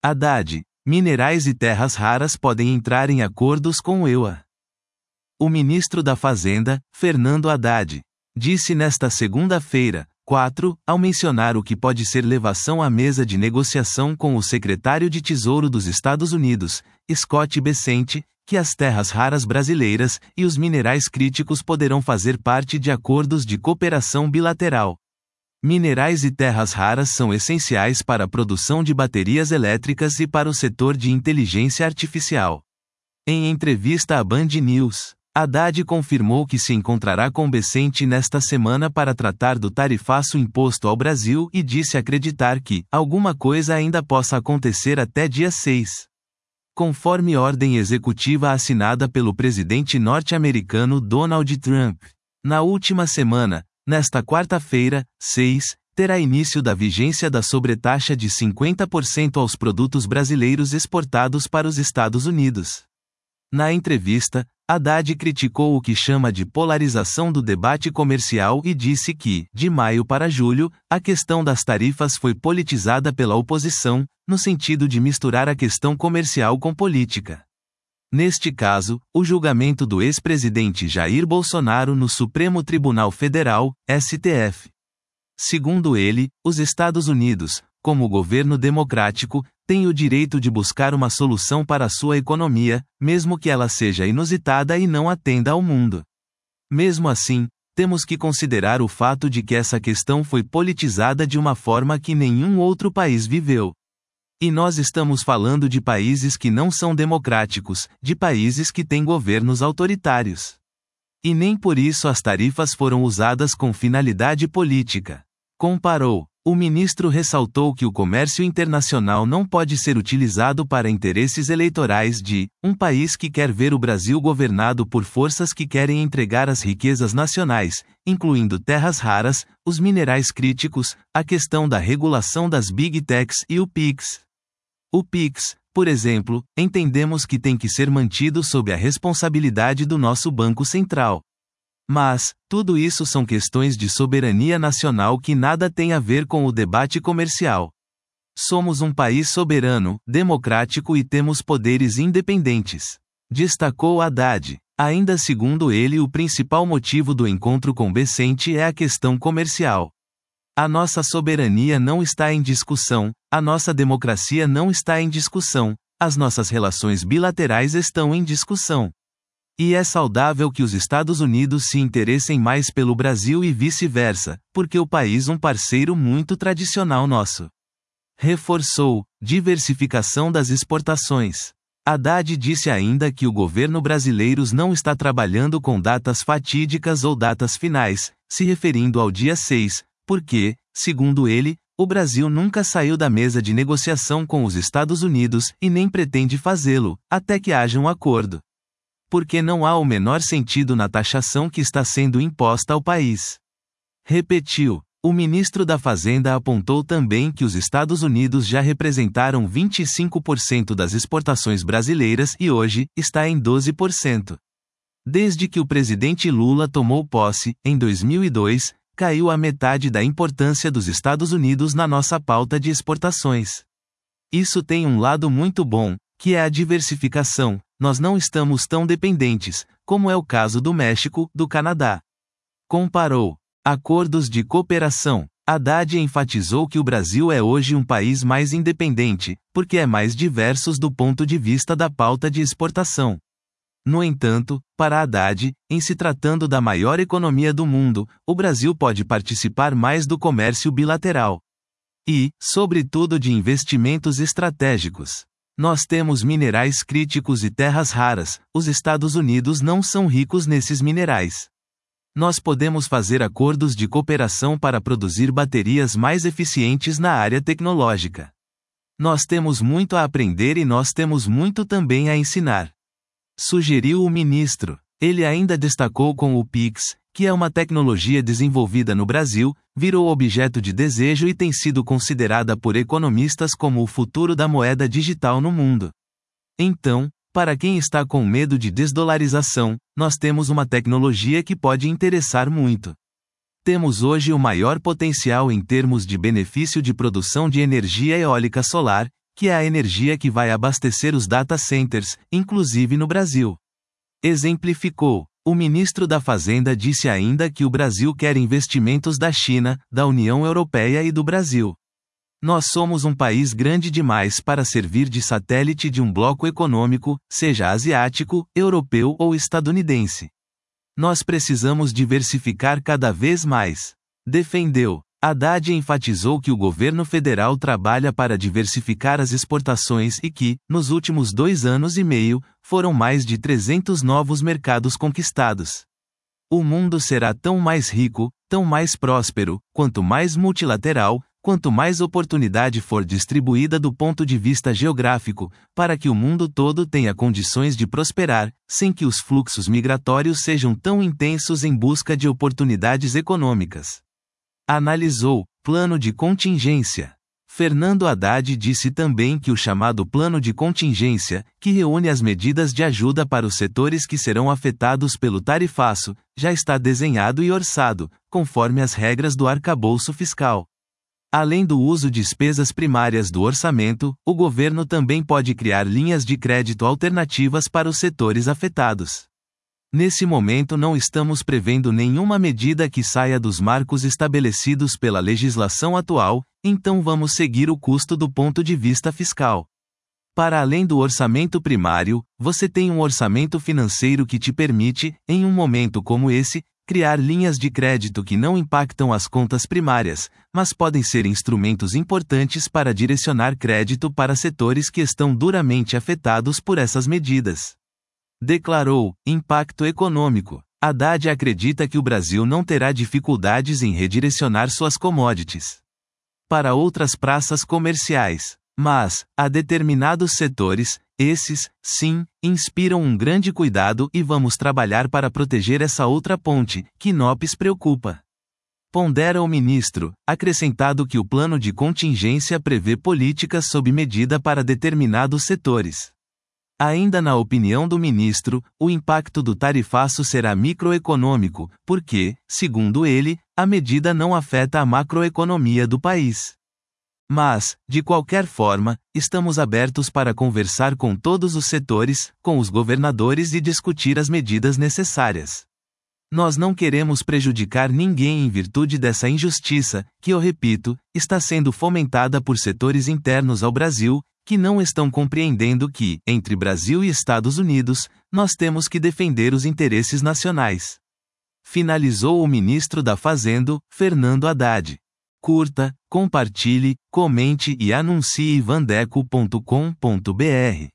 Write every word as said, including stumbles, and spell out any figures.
Haddad, minerais e terras raras podem entrar em acordos com o E U A. O ministro da Fazenda, Fernando Haddad, disse nesta segunda-feira, quatro, ao mencionar o que pode ser levação à mesa de negociação com o secretário de Tesouro dos Estados Unidos, Scott Bessent, que as terras raras brasileiras e os minerais críticos poderão fazer parte de acordos de cooperação bilateral. Minerais e terras raras são essenciais para a produção de baterias elétricas e para o setor de inteligência artificial. Em entrevista à Band News, Haddad confirmou que se encontrará com Bessent nesta semana para tratar do tarifaço imposto ao Brasil e disse acreditar que alguma coisa ainda possa acontecer até dia seis. Conforme ordem executiva assinada pelo presidente norte-americano Donald Trump, na última semana, nesta quarta-feira, seis, terá início da vigência da sobretaxa de cinquenta por cento aos produtos brasileiros exportados para os Estados Unidos. Na entrevista, Haddad criticou o que chama de polarização do debate comercial e disse que, de maio para julho, a questão das tarifas foi politizada pela oposição, no sentido de misturar a questão comercial com política. Neste caso, o julgamento do ex-presidente Jair Bolsonaro no Supremo Tribunal Federal, S T F. Segundo ele, os Estados Unidos, como governo democrático, têm o direito de buscar uma solução para a sua economia, mesmo que ela seja inusitada e não atenda ao mundo. Mesmo assim, temos que considerar o fato de que essa questão foi politizada de uma forma que nenhum outro país viveu. E nós estamos falando de países que não são democráticos, de países que têm governos autoritários. E nem por isso as tarifas foram usadas com finalidade política. Comparou. O ministro ressaltou que o comércio internacional não pode ser utilizado para interesses eleitorais de um país que quer ver o Brasil governado por forças que querem entregar as riquezas nacionais, incluindo terras raras, os minerais críticos, a questão da regulação das Big Techs e o PIX. O PIX, por exemplo, entendemos que tem que ser mantido sob a responsabilidade do nosso Banco Central. Mas, tudo isso são questões de soberania nacional que nada tem a ver com o debate comercial. Somos um país soberano, democrático e temos poderes independentes. Destacou Haddad. Ainda segundo ele, o principal motivo do encontro com Bessent é a questão comercial. A nossa soberania não está em discussão, a nossa democracia não está em discussão, as nossas relações bilaterais estão em discussão. E é saudável que os Estados Unidos se interessem mais pelo Brasil e vice-versa, porque o país é um parceiro muito tradicional nosso. Reforçou, diversificação das exportações. Haddad disse ainda que o governo brasileiro não está trabalhando com datas fatídicas ou datas finais, se referindo ao dia seis, porque, segundo ele, o Brasil nunca saiu da mesa de negociação com os Estados Unidos e nem pretende fazê-lo, até que haja um acordo. Porque não há o menor sentido na taxação que está sendo imposta ao país. Repetiu. O ministro da Fazenda apontou também que os Estados Unidos já representaram vinte e cinco por cento das exportações brasileiras e hoje está em doze por cento. Desde que o presidente Lula tomou posse, em dois mil e dois, caiu a metade da importância dos Estados Unidos na nossa pauta de exportações. Isso tem um lado muito bom, que é a diversificação. Nós não estamos tão dependentes, como é o caso do México, do Canadá. Comparou. Acordos de cooperação. Haddad enfatizou que o Brasil é hoje um país mais independente, porque é mais diverso do ponto de vista da pauta de exportação. No entanto, para Haddad, em se tratando da maior economia do mundo, o Brasil pode participar mais do comércio bilateral. E, sobretudo, de investimentos estratégicos. Nós temos minerais críticos e terras raras, os Estados Unidos não são ricos nesses minerais. Nós podemos fazer acordos de cooperação para produzir baterias mais eficientes na área tecnológica. Nós temos muito a aprender e nós temos muito também a ensinar. Sugeriu o ministro. Ele ainda destacou com o PIX, que é uma tecnologia desenvolvida no Brasil, virou objeto de desejo e tem sido considerada por economistas como o futuro da moeda digital no mundo. Então, para quem está com medo de desdolarização, nós temos uma tecnologia que pode interessar muito. Temos hoje o maior potencial em termos de benefício de produção de energia eólica solar, que é a energia que vai abastecer os data centers, inclusive no Brasil. Exemplificou. O ministro da Fazenda disse ainda que o Brasil quer investimentos da China, da União Europeia e do Brasil. Nós somos um país grande demais para servir de satélite de um bloco econômico, seja asiático, europeu ou estadunidense. Nós precisamos diversificar cada vez mais. Defendeu. Haddad enfatizou que o governo federal trabalha para diversificar as exportações e que, nos últimos dois anos e meio, foram mais de trezentos novos mercados conquistados. O mundo será tão mais rico, tão mais próspero, quanto mais multilateral, quanto mais oportunidade for distribuída do ponto de vista geográfico, para que o mundo todo tenha condições de prosperar, sem que os fluxos migratórios sejam tão intensos em busca de oportunidades econômicas. Analisou. Plano de contingência. Fernando Haddad disse também que o chamado plano de contingência, que reúne as medidas de ajuda para os setores que serão afetados pelo tarifaço, já está desenhado e orçado, conforme as regras do arcabouço fiscal. Além do uso de despesas primárias do orçamento, o governo também pode criar linhas de crédito alternativas para os setores afetados. Nesse momento não estamos prevendo nenhuma medida que saia dos marcos estabelecidos pela legislação atual, então vamos seguir o custo do ponto de vista fiscal. Para além do orçamento primário, você tem um orçamento financeiro que te permite, em um momento como esse, criar linhas de crédito que não impactam as contas primárias, mas podem ser instrumentos importantes para direcionar crédito para setores que estão duramente afetados por essas medidas. Declarou. Impacto econômico. Haddad acredita que o Brasil não terá dificuldades em redirecionar suas commodities para outras praças comerciais. Mas, a determinados setores, esses, sim, inspiram um grande cuidado e vamos trabalhar para proteger essa outra ponte, que nos preocupa. Pondera o ministro, acrescentado que o plano de contingência prevê políticas sob medida para determinados setores. Ainda na opinião do ministro, o impacto do tarifaço será microeconômico, porque, segundo ele, a medida não afeta a macroeconomia do país. Mas, de qualquer forma, estamos abertos para conversar com todos os setores, com os governadores e discutir as medidas necessárias. Nós não queremos prejudicar ninguém em virtude dessa injustiça, que eu repito, está sendo fomentada por setores internos ao Brasil, que não estão compreendendo que, entre Brasil e Estados Unidos, nós temos que defender os interesses nacionais. Finalizou o ministro da Fazenda, Fernando Haddad. Curta, compartilhe, comente e anuncie vandeco ponto com ponto br.